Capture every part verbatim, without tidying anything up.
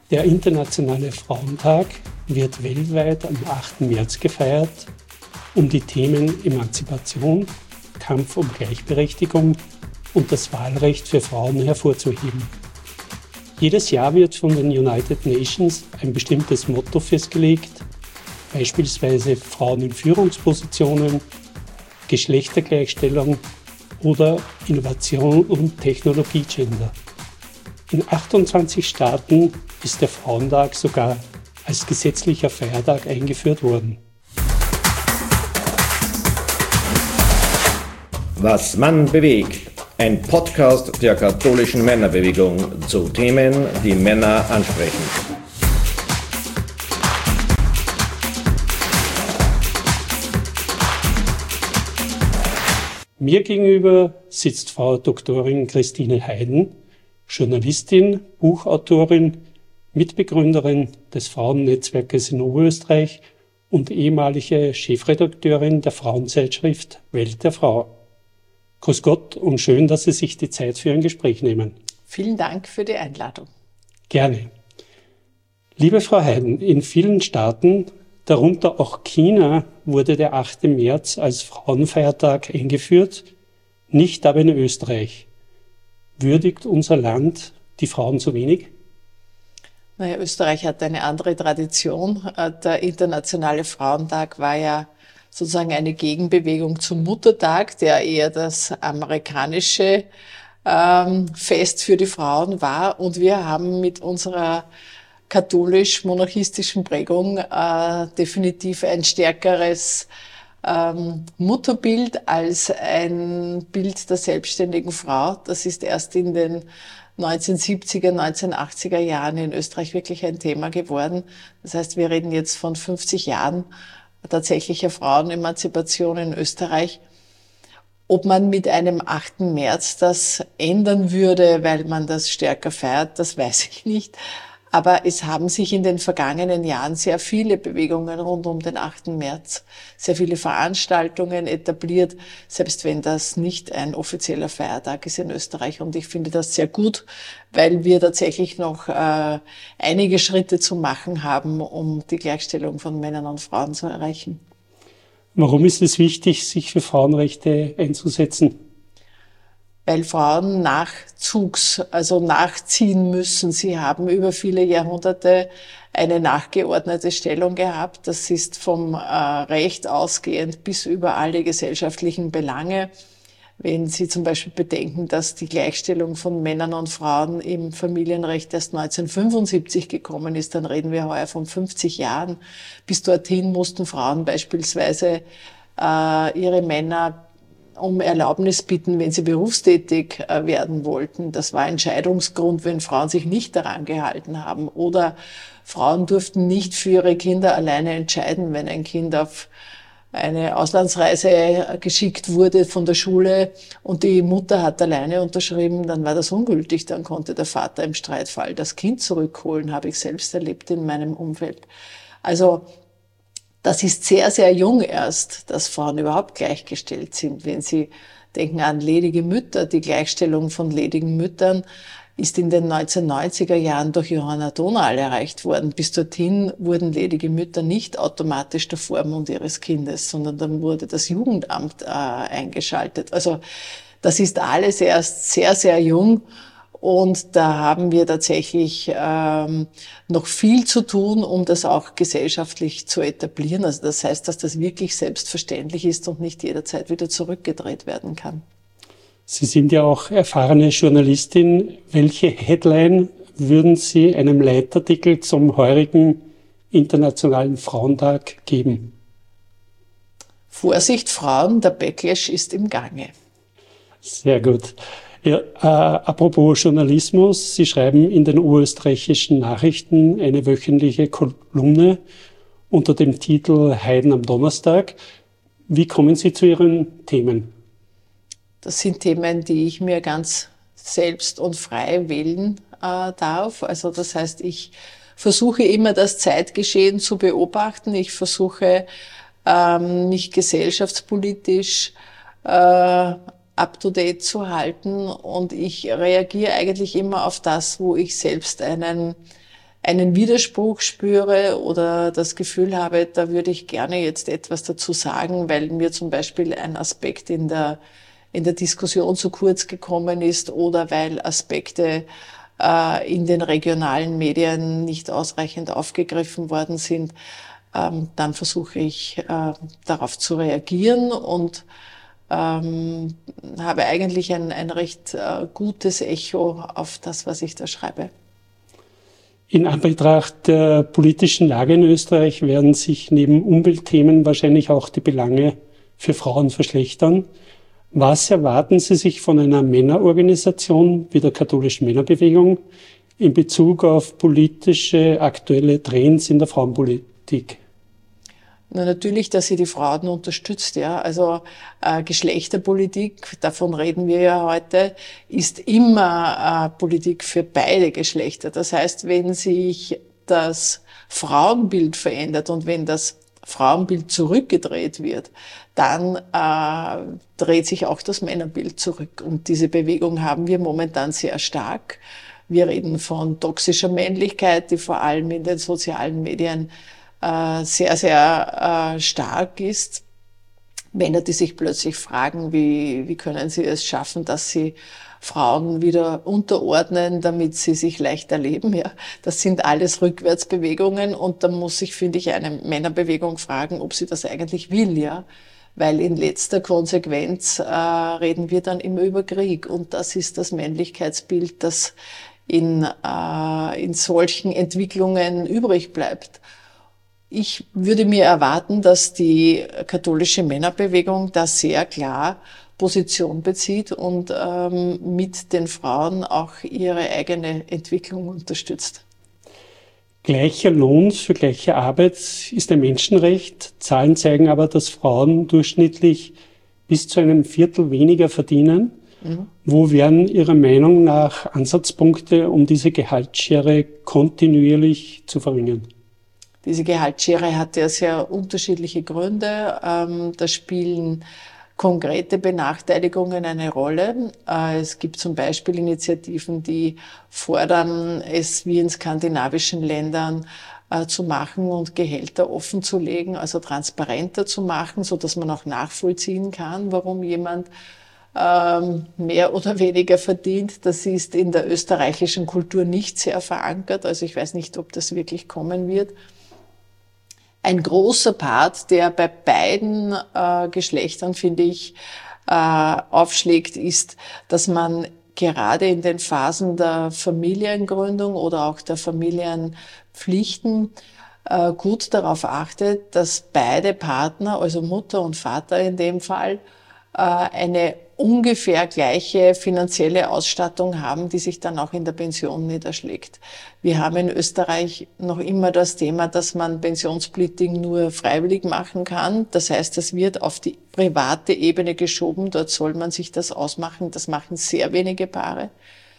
Der Internationale Frauentag wird weltweit am achten März gefeiert, um die Themen Emanzipation, Kampf um Gleichberechtigung und das Wahlrecht für Frauen hervorzuheben. Jedes Jahr wird von den United Nations ein bestimmtes Motto festgelegt, beispielsweise Frauen in Führungspositionen, Geschlechtergleichstellung oder Innovation und Technologie-Gender. In achtundzwanzig Staaten ist der Frauentag sogar als gesetzlicher Feiertag eingeführt worden. Was Mann bewegt. Ein Podcast der katholischen Männerbewegung zu Themen, die Männer ansprechen. Mir gegenüber sitzt Frau Doktorin Christine Heiden, Journalistin, Buchautorin, Mitbegründerin des Frauennetzwerkes in Oberösterreich und ehemalige Chefredakteurin der Frauenzeitschrift Welt der Frau. Grüß Gott und schön, dass Sie sich die Zeit für ein Gespräch nehmen. Vielen Dank für die Einladung. Gerne. Liebe Frau Heiden, in vielen Staaten, darunter auch China, wurde der achte März als Frauenfeiertag eingeführt, nicht aber in Österreich. Würdigt unser Land die Frauen zu wenig? Naja, Österreich hat eine andere Tradition. Der Internationale Frauentag war ja sozusagen eine Gegenbewegung zum Muttertag, der eher das amerikanische ähm, Fest für die Frauen war. Und wir haben mit unserer katholisch-monarchistischen Prägung äh, definitiv ein stärkeres ähm, Mutterbild als ein Bild der selbstständigen Frau. Das ist erst in den neunzehnhundertsiebziger, neunzehnhundertachtziger Jahren in Österreich wirklich ein Thema geworden. Das heißt, wir reden jetzt von fünfzig Jahren tatsächlicher Frauenemanzipation in Österreich. Ob man mit einem achten März das ändern würde, weil man das stärker feiert, das weiß ich nicht. Aber es haben sich in den vergangenen Jahren sehr viele Bewegungen rund um den achten März, sehr viele Veranstaltungen etabliert, selbst wenn das nicht ein offizieller Feiertag ist in Österreich. Und ich finde das sehr gut, weil wir tatsächlich noch äh, einige Schritte zu machen haben, um die Gleichstellung von Männern und Frauen zu erreichen. Warum ist es wichtig, sich für Frauenrechte einzusetzen? Weil Frauen Nachzugs, also nachziehen müssen. Sie haben über viele Jahrhunderte eine nachgeordnete Stellung gehabt. Das ist vom äh, Recht ausgehend bis über alle gesellschaftlichen Belange. Wenn Sie zum Beispiel bedenken, dass die Gleichstellung von Männern und Frauen im Familienrecht erst neunzehnhundertfünfundsiebzig gekommen ist, dann reden wir heuer von fünfzig Jahren. Bis dorthin mussten Frauen beispielsweise äh, ihre Männer um Erlaubnis bitten, wenn sie berufstätig werden wollten. Das war Entscheidungsgrund, wenn Frauen sich nicht daran gehalten haben. Oder Frauen durften nicht für ihre Kinder alleine entscheiden, wenn ein Kind auf eine Auslandsreise geschickt wurde von der Schule und die Mutter hat alleine unterschrieben, dann war das ungültig. Dann konnte der Vater im Streitfall das Kind zurückholen, habe ich selbst erlebt in meinem Umfeld. Also das ist sehr, sehr jung erst, dass Frauen überhaupt gleichgestellt sind. Wenn Sie denken an ledige Mütter, die Gleichstellung von ledigen Müttern ist in den neunzehnhundertneunziger Jahren durch Johanna Dohnal erreicht worden. Bis dorthin wurden ledige Mütter nicht automatisch der Vormund ihres Kindes, sondern dann wurde das Jugendamt äh, eingeschaltet. Also das ist alles erst sehr, sehr jung. Und da haben wir tatsächlich ähm, noch viel zu tun, um das auch gesellschaftlich zu etablieren. Also das heißt, dass das wirklich selbstverständlich ist und nicht jederzeit wieder zurückgedreht werden kann. Sie sind ja auch erfahrene Journalistin. Welche Headline würden Sie einem Leitartikel zum heurigen Internationalen Frauentag geben? Vorsicht, Frauen, der Backlash ist im Gange. Sehr gut. Ja, äh, apropos Journalismus, Sie schreiben in den oberösterreichischen Nachrichten eine wöchentliche Kolumne unter dem Titel Heiden am Donnerstag. Wie kommen Sie zu Ihren Themen? Das sind Themen, die ich mir ganz selbst und frei wählen äh, darf. Also das heißt, ich versuche immer das Zeitgeschehen zu beobachten. Ich versuche ähm, mich gesellschaftspolitisch äh, up-to-date zu halten und ich reagiere eigentlich immer auf das, wo ich selbst einen einen Widerspruch spüre oder das Gefühl habe, da würde ich gerne jetzt etwas dazu sagen, weil mir zum Beispiel ein Aspekt in der, in der Diskussion zu kurz gekommen ist oder weil Aspekte äh, in den regionalen Medien nicht ausreichend aufgegriffen worden sind, ähm, dann versuche ich äh, darauf zu reagieren und ähm, habe eigentlich ein, ein recht äh, gutes Echo auf das, was ich da schreibe. In Anbetracht der politischen Lage in Österreich werden sich neben Umweltthemen wahrscheinlich auch die Belange für Frauen verschlechtern. Was erwarten Sie sich von einer Männerorganisation wie der katholischen Männerbewegung in Bezug auf politische aktuelle Trends in der Frauenpolitik? Na, natürlich, dass sie die Frauen unterstützt, ja. Also äh, Geschlechterpolitik, davon reden wir ja heute, ist immer äh, Politik für beide Geschlechter. Das heißt, wenn sich das Frauenbild verändert und wenn das Frauenbild zurückgedreht wird, dann äh, dreht sich auch das Männerbild zurück. Und diese Bewegung haben wir momentan sehr stark. Wir reden von toxischer Männlichkeit, die vor allem in den sozialen Medien äh, sehr, sehr äh, stark ist. Männer, die sich plötzlich fragen, wie, wie können sie es schaffen, dass sie Frauen wieder unterordnen, damit sie sich leichter leben. Ja, das sind alles Rückwärtsbewegungen und da muss sich, finde ich, eine Männerbewegung fragen, ob sie das eigentlich will, ja. Weil in letzter Konsequenz äh, reden wir dann immer über Krieg und das ist das Männlichkeitsbild, das in, äh, in solchen Entwicklungen übrig bleibt. Ich würde mir erwarten, dass die katholische Männerbewegung da sehr klar Position bezieht und ähm, mit den Frauen auch ihre eigene Entwicklung unterstützt. Gleicher Lohn für gleiche Arbeit ist ein Menschenrecht. Zahlen zeigen aber, dass Frauen durchschnittlich bis zu einem Viertel weniger verdienen. Mhm. Wo wären Ihrer Meinung nach Ansatzpunkte, um diese Gehaltsschere kontinuierlich zu verringern? Diese Gehaltsschere hat ja sehr unterschiedliche Gründe. Ähm, da spielen konkrete Benachteiligungen eine Rolle. Es gibt zum Beispiel Initiativen, die fordern, es wie in skandinavischen Ländern zu machen und Gehälter offen zu legen, also transparenter zu machen, so dass man auch nachvollziehen kann, warum jemand mehr oder weniger verdient. Das ist in der österreichischen Kultur nicht sehr verankert. Also ich weiß nicht, ob das wirklich kommen wird. Ein großer Part, der bei beiden äh, Geschlechtern, finde ich, äh, aufschlägt, ist, dass man gerade in den Phasen der Familiengründung oder auch der Familienpflichten äh, gut darauf achtet, dass beide Partner, also Mutter und Vater in dem Fall, äh, eine ungefähr gleiche finanzielle Ausstattung haben, die sich dann auch in der Pension niederschlägt. Wir haben in Österreich noch immer das Thema, dass man Pensionssplitting nur freiwillig machen kann. Das heißt, es wird auf die private Ebene geschoben. Dort soll man sich das ausmachen. Das machen sehr wenige Paare.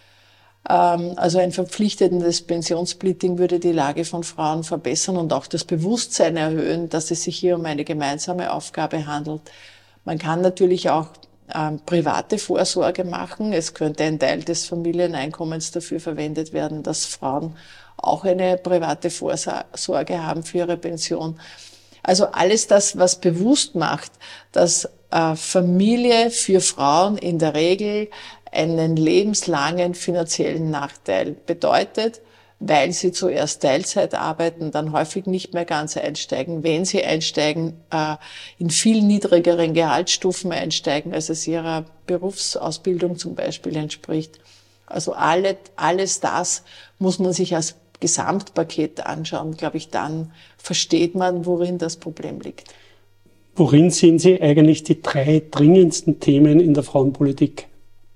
Also ein verpflichtendes Pensionssplitting würde die Lage von Frauen verbessern und auch das Bewusstsein erhöhen, dass es sich hier um eine gemeinsame Aufgabe handelt. Man kann natürlich auch Ähm, private Vorsorge machen. Es könnte ein Teil des Familieneinkommens dafür verwendet werden, dass Frauen auch eine private Vorsorge haben für ihre Pension. Also alles das, was bewusst macht, dass äh, Familie für Frauen in der Regel einen lebenslangen finanziellen Nachteil bedeutet, weil sie zuerst Teilzeit arbeiten, dann häufig nicht mehr ganz einsteigen. Wenn sie einsteigen, äh, in viel niedrigeren Gehaltsstufen einsteigen, als es ihrer Berufsausbildung zum Beispiel entspricht. Also alle, alles das muss man sich als Gesamtpaket anschauen. Glaube ich, dann versteht man, worin das Problem liegt. Worin sehen Sie eigentlich die drei dringendsten Themen in der Frauenpolitik?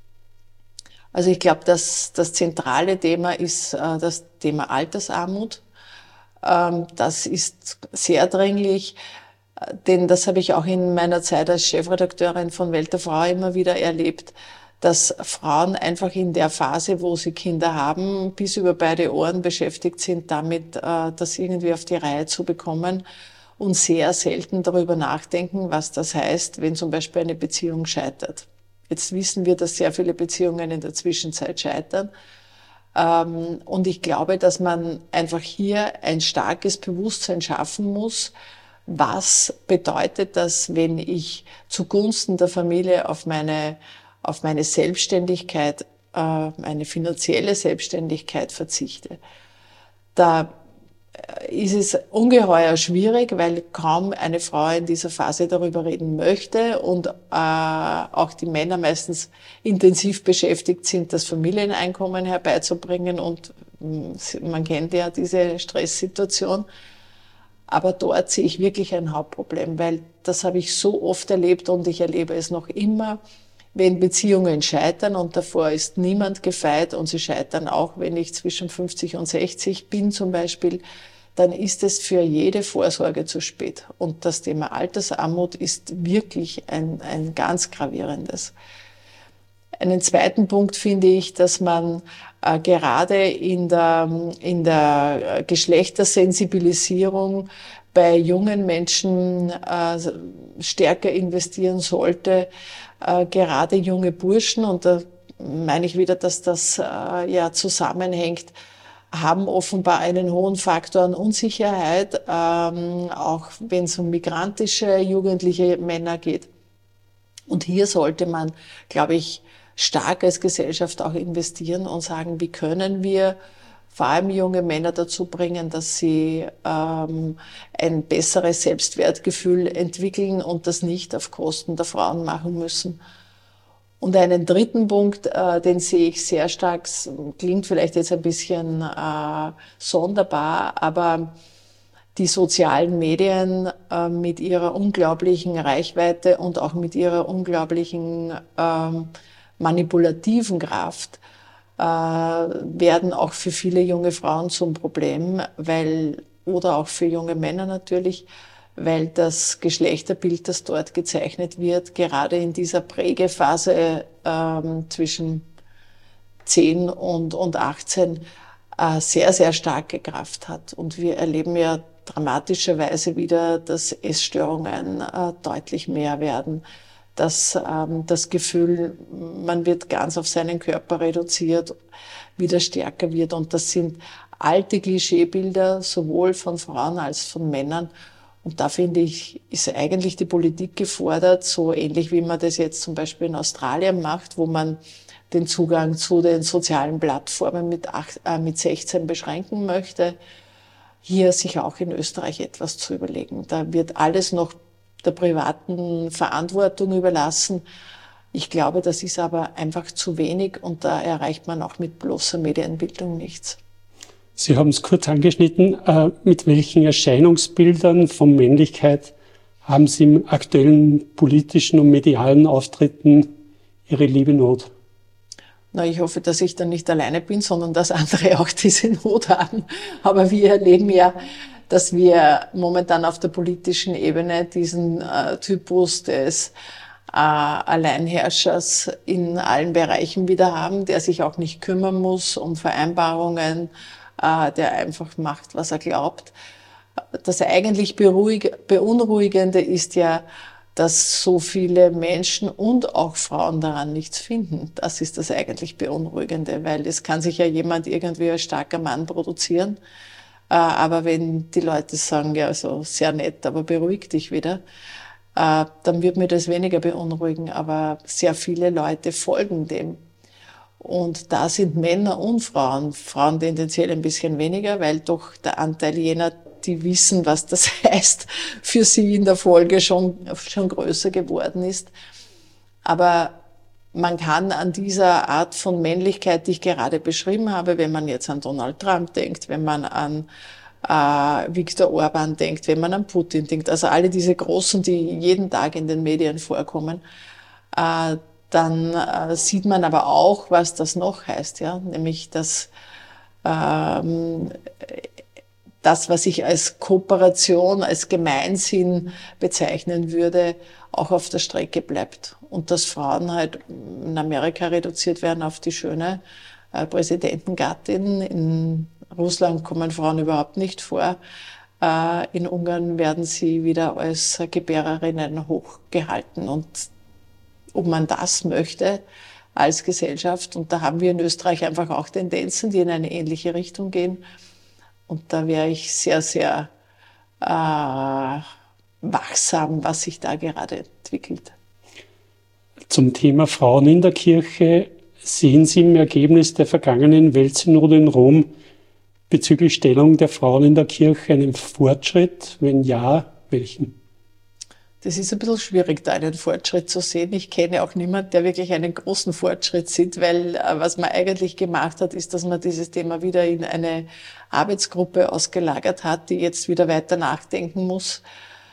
Also ich glaube, dass das zentrale Thema ist äh, das Thema Altersarmut. Ähm, das ist sehr dringlich, äh, denn das habe ich auch in meiner Zeit als Chefredakteurin von Welt der Frau immer wieder erlebt, dass Frauen einfach in der Phase, wo sie Kinder haben, bis über beide Ohren beschäftigt sind damit, äh, das irgendwie auf die Reihe zu bekommen und sehr selten darüber nachdenken, was das heißt, wenn zum Beispiel eine Beziehung scheitert. Jetzt wissen wir, dass sehr viele Beziehungen in der Zwischenzeit scheitern. Und ich glaube, dass man einfach hier ein starkes Bewusstsein schaffen muss. Was bedeutet das, wenn ich zugunsten der Familie auf meine, auf meine Selbstständigkeit, meine finanzielle Selbstständigkeit verzichte? Da ist es ungeheuer schwierig, weil kaum eine Frau in dieser Phase darüber reden möchte und äh, auch die Männer meistens intensiv beschäftigt sind, das Familieneinkommen herbeizubringen und man kennt ja diese Stresssituation. Aber dort sehe ich wirklich ein Hauptproblem, weil das habe ich so oft erlebt und ich erlebe es noch immer, wenn Beziehungen scheitern und davor ist niemand gefeit und sie scheitern auch, wenn ich zwischen fünfzig und sechzig bin zum Beispiel, dann ist es für jede Vorsorge zu spät. Und das Thema Altersarmut ist wirklich ein, ein ganz gravierendes. Einen zweiten Punkt finde ich, dass man äh, gerade in der, in der Geschlechtersensibilisierung bei jungen Menschen äh, stärker investieren sollte. Äh, gerade junge Burschen, und da meine ich wieder, dass das äh, ja zusammenhängt, haben offenbar einen hohen Faktor an Unsicherheit, ähm, auch wenn es um migrantische jugendliche Männer geht. Und hier sollte man, glaube ich, stark als Gesellschaft auch investieren und sagen, wie können wir vor allem junge Männer dazu bringen, dass sie ähm, ein besseres Selbstwertgefühl entwickeln und das nicht auf Kosten der Frauen machen müssen. Und einen dritten Punkt, äh, den sehe ich sehr stark, klingt vielleicht jetzt ein bisschen äh, sonderbar, aber die sozialen Medien äh, mit ihrer unglaublichen Reichweite und auch mit ihrer unglaublichen äh, manipulativen Kraft äh, werden auch für viele junge Frauen zum Problem, weil, oder auch für junge Männer natürlich, weil das Geschlechterbild, das dort gezeichnet wird, gerade in dieser Prägephase ähm, zwischen zehn und, und achtzehn äh, sehr, sehr starke Kraft hat. Und wir erleben ja dramatischerweise wieder, dass Essstörungen äh, deutlich mehr werden, dass ähm, das Gefühl, man wird ganz auf seinen Körper reduziert, wieder stärker wird. Und das sind alte Klischeebilder, sowohl von Frauen als von Männern. Und da finde ich, ist eigentlich die Politik gefordert, so ähnlich wie man das jetzt zum Beispiel in Australien macht, wo man den Zugang zu den sozialen Plattformen mit, acht, äh, mit sechzehn beschränken möchte, hier sich auch in Österreich etwas zu überlegen. Da wird alles noch der privaten Verantwortung überlassen. Ich glaube, das ist aber einfach zu wenig und da erreicht man auch mit bloßer Medienbildung nichts. Sie haben es kurz angeschnitten. Mit welchen Erscheinungsbildern von Männlichkeit haben Sie im aktuellen politischen und medialen Auftritten Ihre liebe Not? Na, ich hoffe, dass ich da nicht alleine bin, sondern dass andere auch diese Not haben. Aber wir erleben ja, dass wir momentan auf der politischen Ebene diesen äh, Typus des äh, Alleinherrschers in allen Bereichen wieder haben, der sich auch nicht kümmern muss um Vereinbarungen, der einfach macht, was er glaubt. Das eigentlich beruhig, Beunruhigende ist ja, dass so viele Menschen und auch Frauen daran nichts finden. Das ist das eigentlich Beunruhigende, weil es kann sich ja jemand irgendwie als starker Mann produzieren. Aber wenn die Leute sagen, ja, so sehr nett, aber beruhig dich wieder, dann wird mir das weniger beunruhigen. Aber sehr viele Leute folgen dem. Und da sind Männer und Frauen, Frauen tendenziell ein bisschen weniger, weil doch der Anteil jener, die wissen, was das heißt, für sie in der Folge schon, schon größer geworden ist. Aber man kann an dieser Art von Männlichkeit, die ich gerade beschrieben habe, wenn man jetzt an Donald Trump denkt, wenn man an äh, Viktor Orban denkt, wenn man an Putin denkt, also alle diese Großen, die jeden Tag in den Medien vorkommen, äh, dann äh, sieht man aber auch, was das noch heißt, ja, nämlich dass ähm, das, was ich als Kooperation, als Gemeinsinn bezeichnen würde, auch auf der Strecke bleibt und dass Frauen halt in Amerika reduziert werden auf die schöne äh, Präsidentengattin. In Russland kommen Frauen überhaupt nicht vor. Äh, in Ungarn werden sie wieder als Gebärerinnen hochgehalten und ob man das möchte, als Gesellschaft. Und da haben wir in Österreich einfach auch Tendenzen, die in eine ähnliche Richtung gehen. Und da wäre ich sehr, sehr äh, wachsam, was sich da gerade entwickelt. Zum Thema Frauen in der Kirche. Sehen Sie im Ergebnis der vergangenen Weltsynode in Rom bezüglich Stellung der Frauen in der Kirche einen Fortschritt? Wenn ja, welchen? Das ist ein bisschen schwierig, da einen Fortschritt zu sehen. Ich kenne auch niemanden, der wirklich einen großen Fortschritt sieht, weil äh, was man eigentlich gemacht hat, ist, dass man dieses Thema wieder in eine Arbeitsgruppe ausgelagert hat, die jetzt wieder weiter nachdenken muss.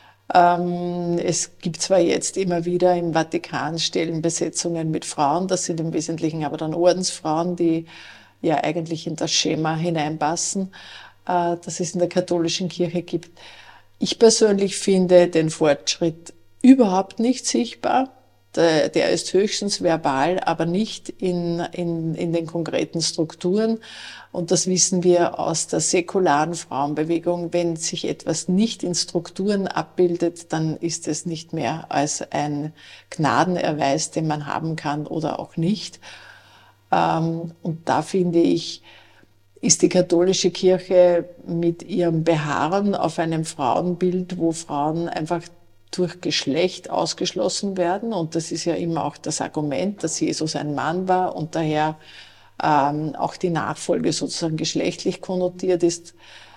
Ähm, es gibt zwar jetzt immer wieder im Vatikan Stellenbesetzungen mit Frauen, das sind im Wesentlichen aber dann Ordensfrauen, die ja eigentlich in das Schema hineinpassen, äh, das es in der katholischen Kirche gibt. Ich persönlich finde den Fortschritt überhaupt nicht sichtbar. Der, der ist höchstens verbal, aber nicht in, in, in den konkreten Strukturen. Und das wissen wir aus der säkularen Frauenbewegung. Wenn sich etwas nicht in Strukturen abbildet, dann ist es nicht mehr als ein Gnadenerweis, den man haben kann oder auch nicht. Und da finde ich, ist die katholische Kirche mit ihrem Beharren auf einem Frauenbild, wo Frauen einfach durch Geschlecht ausgeschlossen werden. Und das ist ja immer auch das Argument, dass Jesus ein Mann war und daher ähm, auch die Nachfolge sozusagen geschlechtlich konnotiert ist,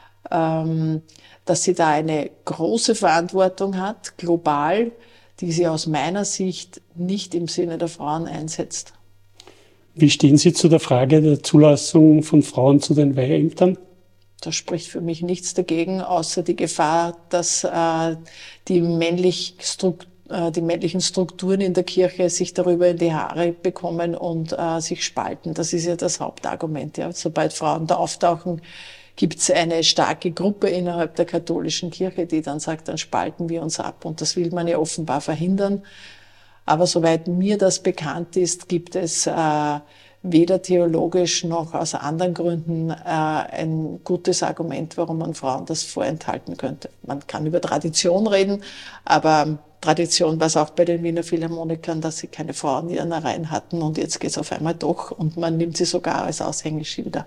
ähm, dass sie da eine große Verantwortung hat, global, die sie aus meiner Sicht nicht im Sinne der Frauen einsetzt. Wie stehen Sie zu der Frage der Zulassung von Frauen zu den Weiheämtern? Da spricht für mich nichts dagegen, außer die Gefahr, dass äh, die, männlich Strukt, äh, die männlichen Strukturen in der Kirche sich darüber in die Haare bekommen und äh, sich spalten. Das ist ja das Hauptargument. Ja. Sobald Frauen da auftauchen, gibt es eine starke Gruppe innerhalb der katholischen Kirche, die dann sagt, dann spalten wir uns ab. Und das will man ja offenbar verhindern. Aber soweit mir das bekannt ist, gibt es äh, weder theologisch noch aus anderen Gründen äh, ein gutes Argument, warum man Frauen das vorenthalten könnte. Man kann über Tradition reden, aber Tradition war es auch bei den Wiener Philharmonikern, dass sie keine Frauen in ihren Reihen hatten und jetzt geht es auf einmal doch und man nimmt sie sogar als Aushängeschilder.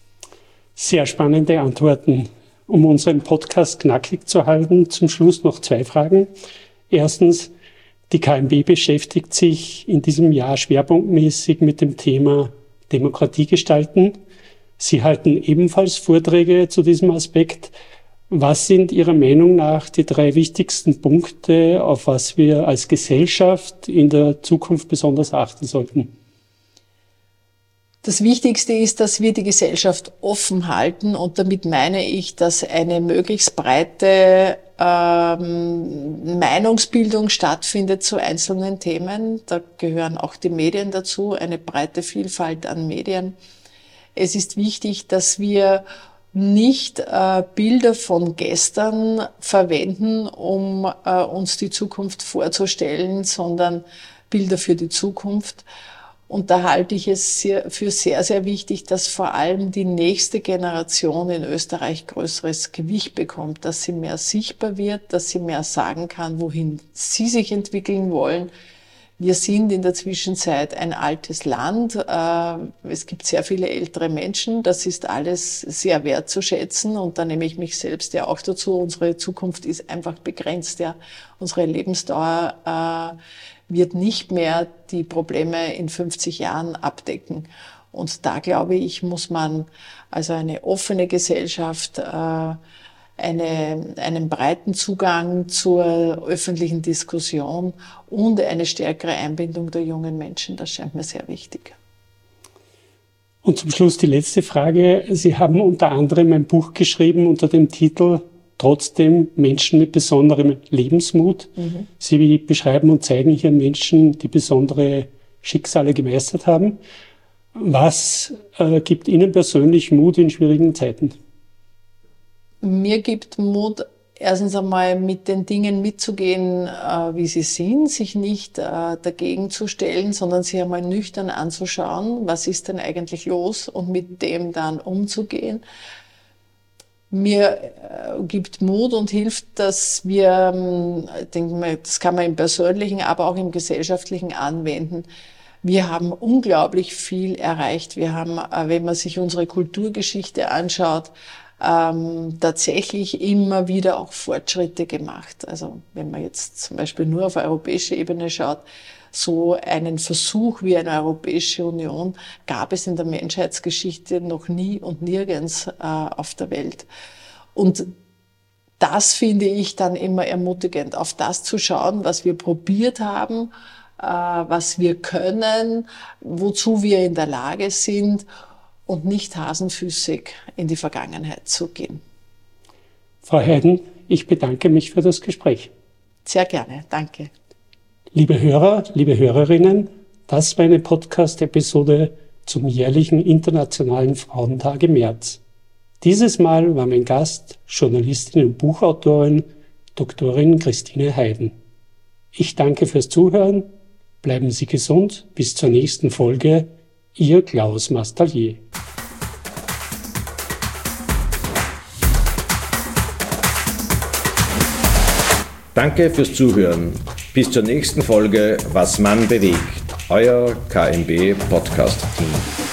Sehr spannende Antworten. Um unseren Podcast knackig zu halten, zum Schluss noch zwei Fragen. Erstens, die K M B beschäftigt sich in diesem Jahr schwerpunktmäßig mit dem Thema Demokratie gestalten. Sie halten ebenfalls Vorträge zu diesem Aspekt. Was sind Ihrer Meinung nach die drei wichtigsten Punkte, auf was wir als Gesellschaft in der Zukunft besonders achten sollten? Das Wichtigste ist, dass wir die Gesellschaft offen halten und damit meine ich, dass eine möglichst breite ähm, Meinungsbildung stattfindet zu einzelnen Themen. Da gehören auch die Medien dazu, eine breite Vielfalt an Medien. Es ist wichtig, dass wir nicht äh, Bilder von gestern verwenden, um äh, uns die Zukunft vorzustellen, sondern Bilder für die Zukunft. Und da halte ich es sehr, für sehr, sehr wichtig, dass vor allem die nächste Generation in Österreich größeres Gewicht bekommt, dass sie mehr sichtbar wird, dass sie mehr sagen kann, wohin sie sich entwickeln wollen. Wir sind in der Zwischenzeit ein altes Land. Es gibt sehr viele ältere Menschen. Das ist alles sehr wertzuschätzen. Und da nehme ich mich selbst ja auch dazu. Unsere Zukunft ist einfach begrenzt. Ja. Unsere Lebensdauer wird nicht mehr die Probleme in fünfzig Jahren abdecken. Und da, glaube ich, muss man also eine offene Gesellschaft, äh, eine, einen breiten Zugang zur öffentlichen Diskussion und eine stärkere Einbindung der jungen Menschen, das scheint mir sehr wichtig. Und zum Schluss die letzte Frage. Sie haben unter anderem ein Buch geschrieben unter dem Titel Trotzdem Menschen mit besonderem Lebensmut. Mhm. Sie beschreiben und zeigen hier Menschen, die besondere Schicksale gemeistert haben. Was äh, gibt Ihnen persönlich Mut in schwierigen Zeiten? Mir gibt Mut, erstens einmal mit den Dingen mitzugehen, äh, wie sie sind, sich nicht äh, dagegen zu stellen, sondern sich einmal nüchtern anzuschauen, was ist denn eigentlich los und mit dem dann umzugehen. Mir äh, gibt Mut und hilft, dass wir, äh, denke mal, das kann man im Persönlichen, aber auch im Gesellschaftlichen anwenden, Wir haben unglaublich viel erreicht. Wir haben, wenn man sich unsere Kulturgeschichte anschaut, ähm, tatsächlich immer wieder auch Fortschritte gemacht. Also wenn man jetzt zum Beispiel nur auf europäischer Ebene schaut, so einen Versuch wie eine Europäische Union gab es in der Menschheitsgeschichte noch nie und nirgends äh, auf der Welt. Und das finde ich dann immer ermutigend, auf das zu schauen, was wir probiert haben, äh, was wir können, wozu wir in der Lage sind und nicht hasenfüßig in die Vergangenheit zu gehen. Frau Heiden, ich bedanke mich für das Gespräch. Sehr gerne, danke. Liebe Hörer, liebe Hörerinnen, das war eine Podcast-Episode zum jährlichen Internationalen Frauentag im März. Dieses Mal war mein Gast Journalistin und Buchautorin Doktorin Christine Heiden. Ich danke fürs Zuhören, bleiben Sie gesund, bis zur nächsten Folge, Ihr Klaus Mastallier. Danke fürs Zuhören. Bis zur nächsten Folge Was Mann bewegt. Euer K M B Podcast Team.